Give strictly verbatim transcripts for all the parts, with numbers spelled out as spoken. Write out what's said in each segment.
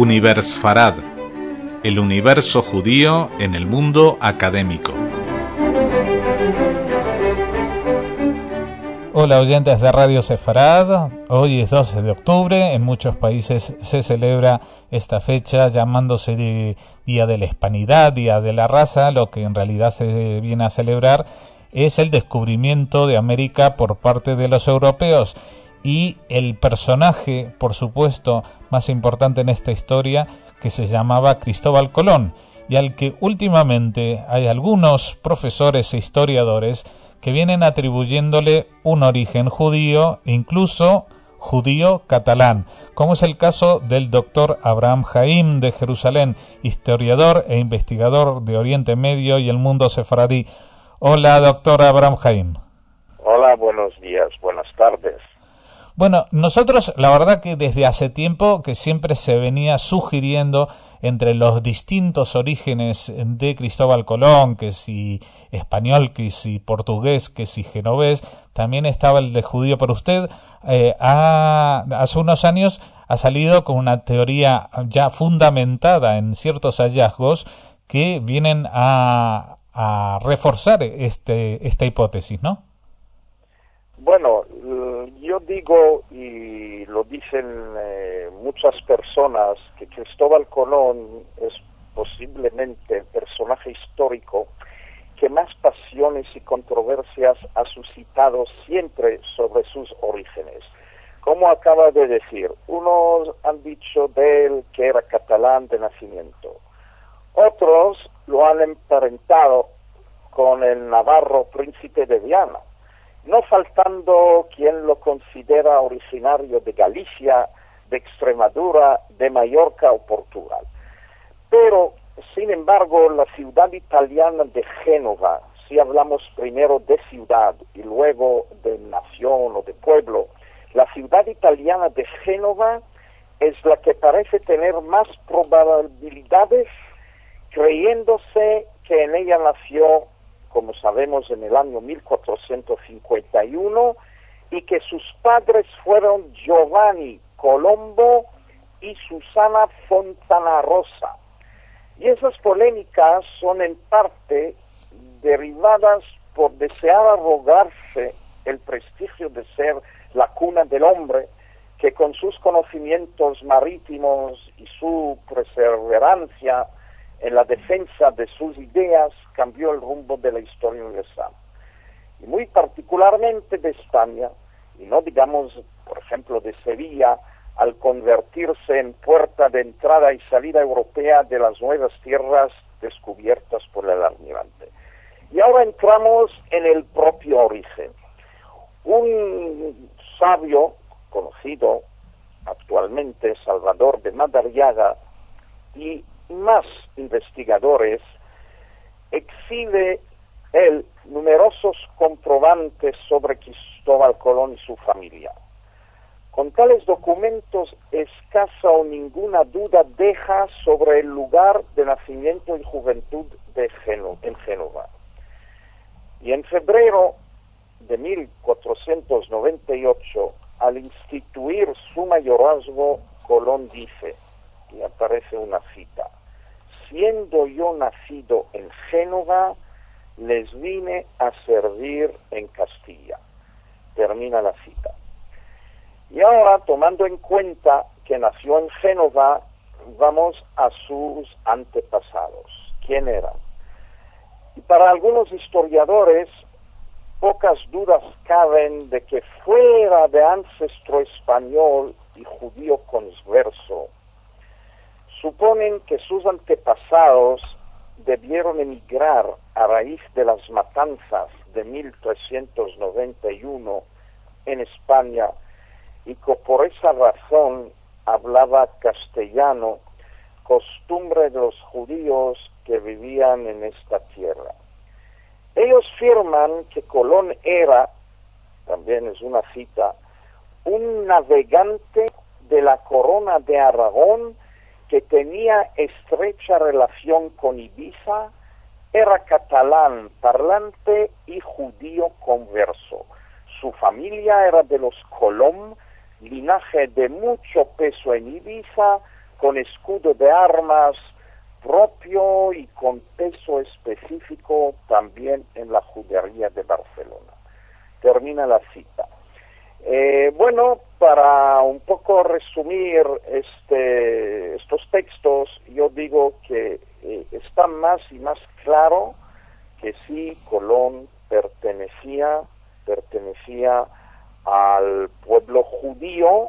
Universfarad, el universo judío en el mundo académico. Hola oyentes de Radio Sefarad, hoy es doce de octubre, en muchos países se celebra esta fecha llamándose Día de la Hispanidad, Día de la Raza. Lo que en realidad se viene a celebrar es el descubrimiento de América por parte de los europeos y el personaje, por supuesto, más importante en esta historia, que se llamaba Cristóbal Colón, y al que últimamente hay algunos profesores e historiadores que vienen atribuyéndole un origen judío, incluso judío catalán, como es el caso del doctor Abraham Haim de Jerusalén, historiador e investigador de Oriente Medio y el mundo sefaradí. Hola, doctor Abraham Haim. Hola, buenos días, buenas tardes. Bueno, nosotros la verdad que desde hace tiempo que siempre se venía sugiriendo entre los distintos orígenes de Cristóbal Colón, que si español, que si portugués, que si genovés, también estaba el de judío, pero usted eh, ha, hace unos años ha salido con una teoría ya fundamentada en ciertos hallazgos que vienen a, a reforzar este, esta hipótesis, ¿no? Bueno, yo digo, y lo dicen eh, muchas personas, que Cristóbal Colón es posiblemente el personaje histórico que más pasiones y controversias ha suscitado siempre sobre sus orígenes. Como acaba de decir, unos han dicho de él que era catalán de nacimiento, otros lo han emparentado con el navarro príncipe de Viana, no faltando quien lo considera originario de Galicia, de Extremadura, de Mallorca o Portugal. Pero, sin embargo, la ciudad italiana de Génova, si hablamos primero de ciudad y luego de nación o de pueblo, la ciudad italiana de Génova es la que parece tener más probabilidades, creyéndose que en ella nació, como sabemos, en el año mil cuatrocientos cincuenta y uno, y que sus padres fueron Giovanni Colombo y Susana Fontanarosa. Y esas polémicas son en parte derivadas por desear arrogarse el prestigio de ser la cuna del hombre, que con sus conocimientos marítimos y su perseverancia en la defensa de sus ideas cambió el rumbo de la historia universal. Y muy particularmente de España, y no digamos, por ejemplo, de Sevilla, al convertirse en puerta de entrada y salida europea de las nuevas tierras descubiertas por el almirante. Y ahora entramos en el propio origen. Un sabio conocido actualmente, Salvador de Madariaga, y más investigadores, exhibe él numerosos comprobantes sobre Cristóbal Colón y su familia. Con tales documentos, escasa o ninguna duda deja sobre el lugar de nacimiento y juventud de Geno- en Génova. Y en febrero de mil cuatrocientos noventa y ocho, al instituir su mayorazgo, Colón dice, y aparece una cita: siendo yo nacido en Génova, les vine a servir en Castilla. Termina la cita. Y ahora, tomando en cuenta que nació en Génova, vamos a sus antepasados. ¿Quién eran? Y para algunos historiadores, pocas dudas caben de que fuera de ancestro español y judío converso, suponen que sus antepasados debieron emigrar a raíz de las matanzas de mil trescientos noventa y uno en España y que por esa razón hablaba castellano, costumbre de los judíos que vivían en esta tierra. Ellos afirman que Colón era, también es una cita, un navegante de la corona de Aragón que tenía estrecha relación con Ibiza, era catalán parlante y judío converso. Su familia era de los Colom, linaje de mucho peso en Ibiza, con escudo de armas propio y con peso específico también en la judería de Barcelona. Termina la cita. Eh, bueno, para un poco resumir este, estos textos, yo digo que eh, está más y más claro que sí, Colón pertenecía, pertenecía al pueblo judío,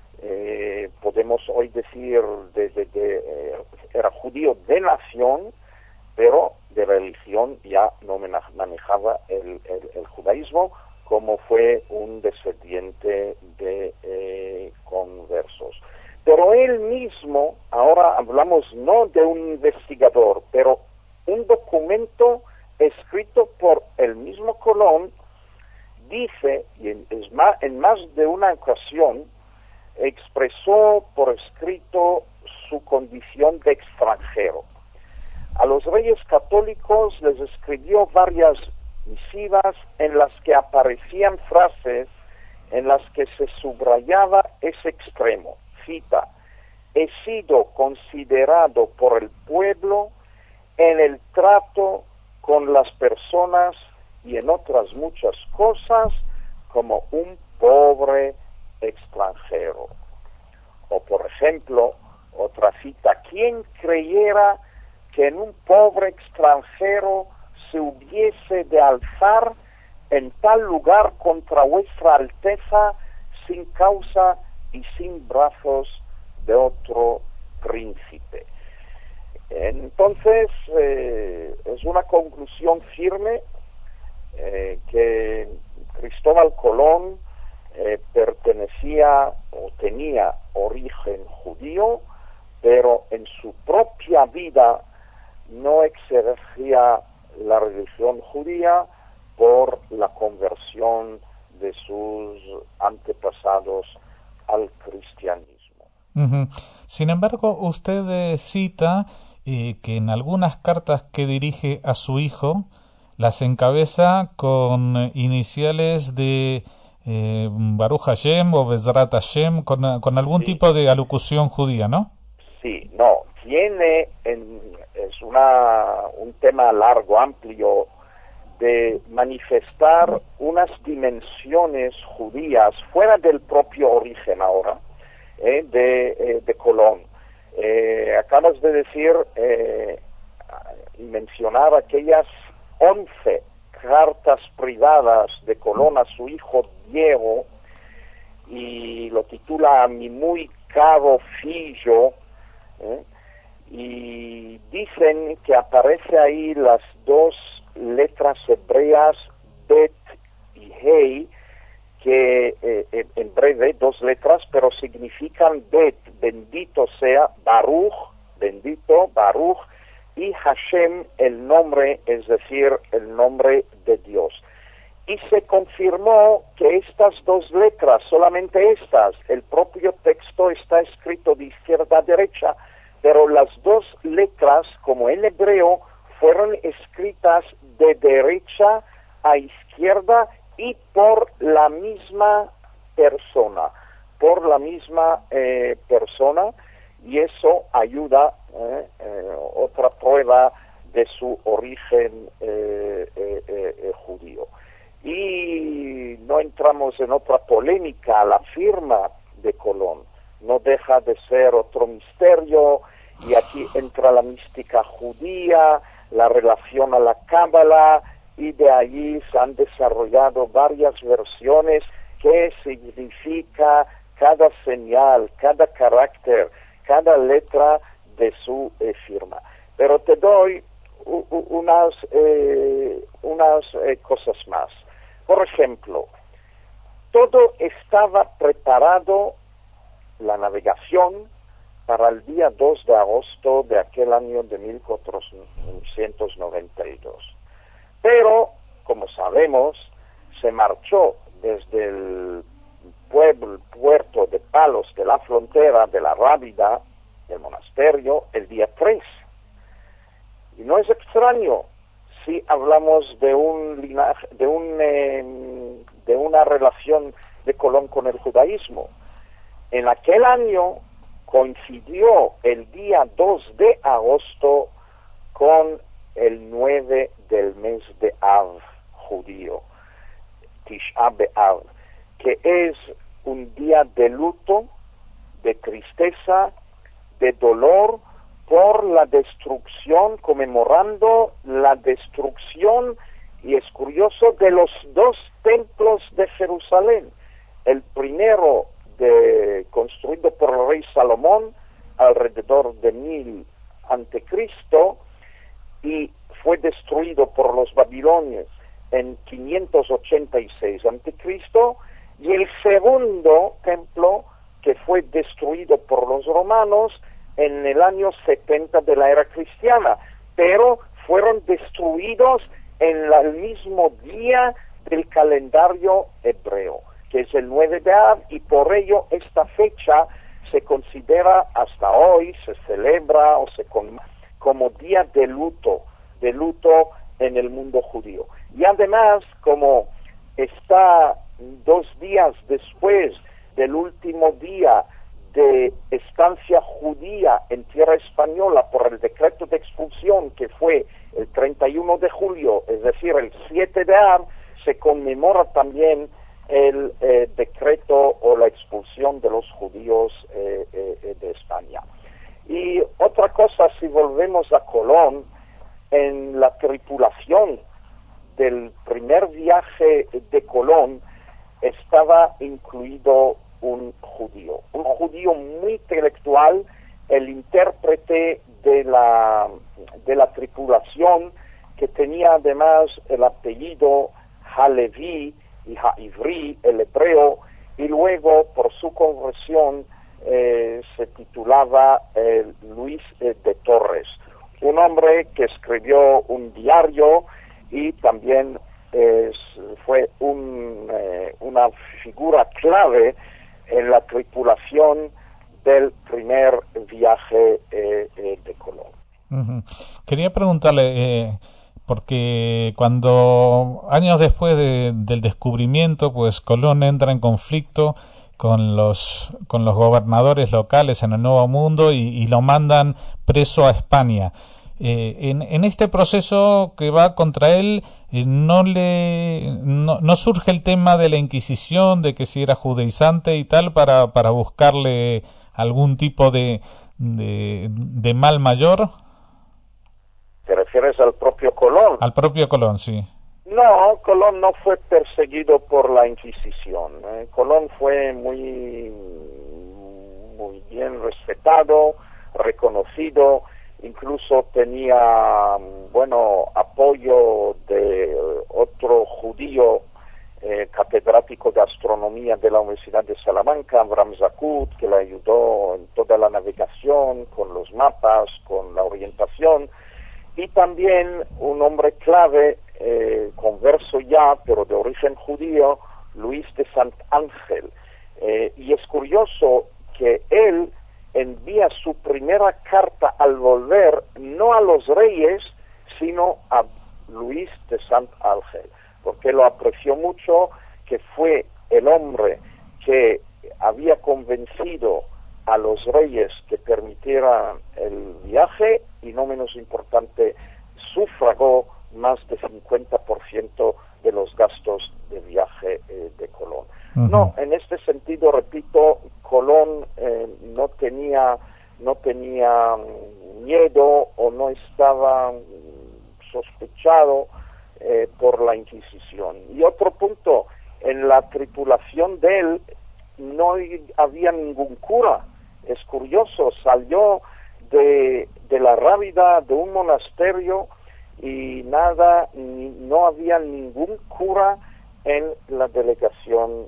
eh, podemos hoy decir de, de, de, eh, era judío de nación, pero de religión ya no manejaba el, el, el judaísmo, como fue un descendiente de eh, conversos. Pero él mismo, ahora hablamos no de un investigador, pero un documento escrito por el mismo Colón, dice, y en, es más, en más de una ocasión, expresó por escrito su condición de extranjero. A los reyes católicos les escribió varias misivas en las que aparecían frases en las que se subrayaba ese extremo. Cita: he sido considerado por el pueblo en el trato con las personas y en otras muchas cosas como un pobre extranjero. O por ejemplo, otra cita: ¿quién creyera que en un pobre extranjero se hubiese de alzar en tal lugar contra vuestra Alteza sin causa y sin brazos de otro príncipe? Entonces, eh, es una conclusión firme eh, que Cristóbal Colón eh, pertenecía o tenía origen judío, pero en su propia vida no exercía la religión judía por la conversión de sus antepasados al cristianismo. Uh-huh. Sin embargo, usted eh, cita eh, que en algunas cartas que dirige a su hijo las encabeza con eh, iniciales de eh, Baruch Hashem o Bezrat Hashem, con, con algún Sí. tipo de alocución judía, ¿no? Sí, no, tiene, en, es una, un tema largo, amplio, de manifestar unas dimensiones judías fuera del propio origen ahora, eh, de, eh, de Colón. Eh, acabas de decir eh, y mencionar aquellas once cartas privadas de Colón a su hijo Diego, y lo titula Mi muy caro fillo, ¿eh? Y dicen que aparece ahí las dos letras hebreas Bet y Hei, que eh, en breve dos letras, pero significan Bet, bendito sea, Baruch, bendito, Baruch, y Hashem, el nombre, es decir, el nombre de Dios. Y se confirmó que estas dos letras, solamente estas, el propio texto está escrito de izquierda a derecha, pero las dos letras, como en hebreo, fueron escritas de derecha a izquierda y por la misma persona, por la misma eh, persona, y eso ayuda, eh, eh, otra prueba de su origen eh, eh, eh, judío. Y no entramos en otra polémica, la firma de Colón no deja de ser otro misterio, y aquí entra la mística judía, la relación a la Cábala, y de allí se han desarrollado varias versiones que significa cada señal, cada carácter, cada letra de su eh, firma. Pero te doy u, u, unas, eh, unas eh, cosas más. Por ejemplo, todo estaba preparado, la navegación, para el día dos de agosto de aquel año de mil cuatrocientos noventa y dos. Pero, como sabemos, se marchó desde el pueblo, puerto de Palos de la frontera de la Rábida, del monasterio, el día tres. Y no es extraño si hablamos de un linaje, de un eh, de una relación de Colón con el judaísmo. En aquel año coincidió el día dos de agosto con el nueve del mes de Av judío, Tisha B'Av, que es un día de luto, de tristeza, de dolor por la destrucción, conmemorando la destrucción, y es curioso, de los dos templos de Jerusalén. El primero de, construido por el rey Salomón alrededor de mil antecristo, y fue destruido por los babilonios en quinientos ochenta y seis antecristo, y el segundo templo que fue destruido por los romanos en el año setenta de la era cristiana, pero fueron destruidos en la, el mismo día del calendario hebreo, que es el nueve de Av, y por ello esta fecha se considera hasta hoy, se celebra o se con, como día de luto, de luto en el mundo judío. Y además, como está dos días después del último día de estancia judía en tierra española por el decreto de expulsión, que fue el treinta y uno de julio, es decir, el siete de Av, se conmemora también el eh, decreto o la expulsión de los judíos eh, eh, de España. Y otra cosa, si volvemos a Colón, en la tripulación del primer viaje de Colón estaba incluido un judío, un judío muy intelectual, el intérprete de la, de la tripulación, que tenía además el apellido Halevi y Haivri, el hebreo, y luego por su conversión eh, se titulaba eh, Luis eh, de Torres, un hombre que escribió un diario y también eh, fue un, eh, una figura clave en la tripulación del primer viaje eh, eh, de Colón. Uh-huh. Quería preguntarle, eh, porque cuando años después de, del descubrimiento, pues Colón entra en conflicto con los con los gobernadores locales en el Nuevo Mundo y, y lo mandan preso a España. Eh, en, en este proceso que va contra él, eh, no le no, no surge el tema de la Inquisición, de que si era judaizante y tal, para para buscarle algún tipo de de, de mal mayor. ¿Te refieres al propio Colón? Al propio Colón, sí. No, Colón no fue perseguido por la Inquisición. Eh, Colón fue muy muy bien respetado, reconocido. Incluso tenía, bueno, apoyo de otro judío eh, catedrático de astronomía de la Universidad de Salamanca, Abraham Zakut, que le ayudó en toda la navegación, con los mapas, con la orientación, y también un hombre clave, eh, converso ya, pero de origen judío, Luis de Sant Ángel. Eh, y es curioso que él envía su primera carta al volver no a los reyes, sino a Luis de Sant Ángel, porque lo apreció mucho, que fue el hombre que había convencido a los reyes que permitieran el viaje y, no menos importante, sufragó más del cincuenta por ciento de los gastos de viaje eh, de Colón. Uh-huh. No, en este sentido, repito, Colón eh, no tenía no tenía miedo o no estaba sospechado eh, por la Inquisición. Y otro punto, en la tripulación de él no había ningún cura. Es curioso, salió de, de la Rábida, de un monasterio, y nada, ni, no había ningún cura en la delegación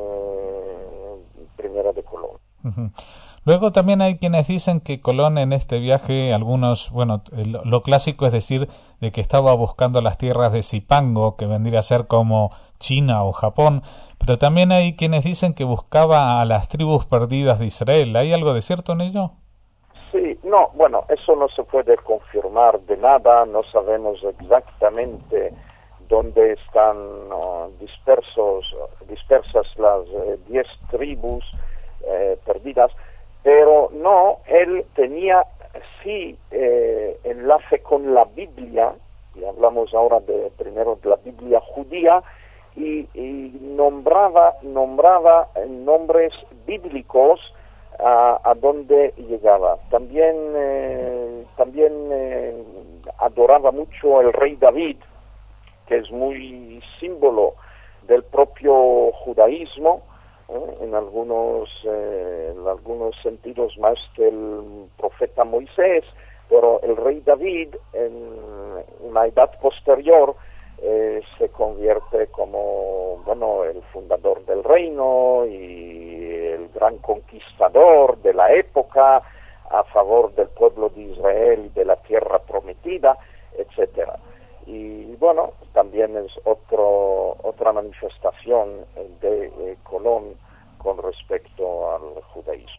eh, primera de Colón. Uh-huh. Luego también hay quienes dicen que Colón en este viaje, algunos, bueno, lo, lo clásico es decir de que estaba buscando las tierras de Zipango, que vendría a ser como China o Japón, pero también hay quienes dicen que buscaba a las tribus perdidas de Israel. ¿Hay algo de cierto en ello? Sí, no, bueno, eso no se puede confirmar de nada, no sabemos exactamente dónde están uh, dispersos, dispersas las eh, diez tribus eh, perdidas, pero no, él tenía sí eh, enlace con la Biblia, y hablamos ahora de primero de la Biblia judía, y, y nombraba, nombraba nombres bíblicos a, a donde llegaba. También, eh, también eh, adoraba mucho el rey David, que es muy símbolo del propio judaísmo, ¿eh? en algunos eh, en algunos sentidos más que el profeta Moisés, pero el rey David en una edad posterior eh, se convierte como, bueno, el fundador del reino y el gran conquistador de la época a favor del pueblo de Israel y de la tierra prometida, etcétera. Y bueno, también es otro, otra manifestación de eh, Colón con respecto al judaísmo.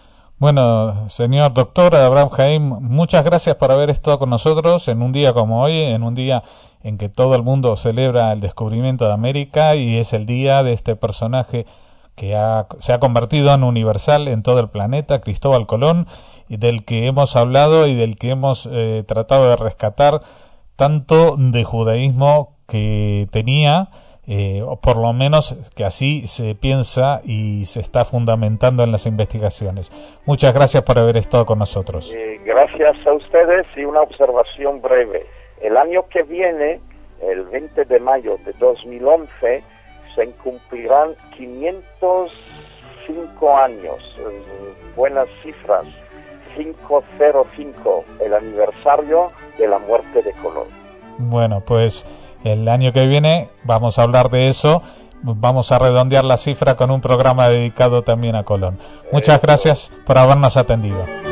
Bueno, señor doctor Abraham Haim, muchas gracias por haber estado con nosotros en un día como hoy, en un día en que todo el mundo celebra el descubrimiento de América y es el día de este personaje que ha, se ha convertido en universal en todo el planeta, Cristóbal Colón, y del que hemos hablado y del que hemos eh, tratado de rescatar tanto de judaísmo que tenía, eh, o por lo menos que así se piensa y se está fundamentando en las investigaciones. Muchas gracias por haber estado con nosotros. Eh, gracias a ustedes y una observación breve. El año que viene, el veinte de mayo de dos mil once, se cumplirán quinientos cinco años, eh, buenas cifras, quinientos cinco, el aniversario de la muerte de Colón. Bueno, pues el año que viene vamos a hablar de eso, vamos a redondear la cifra con un programa dedicado también a Colón. Muchas gracias por habernos atendido.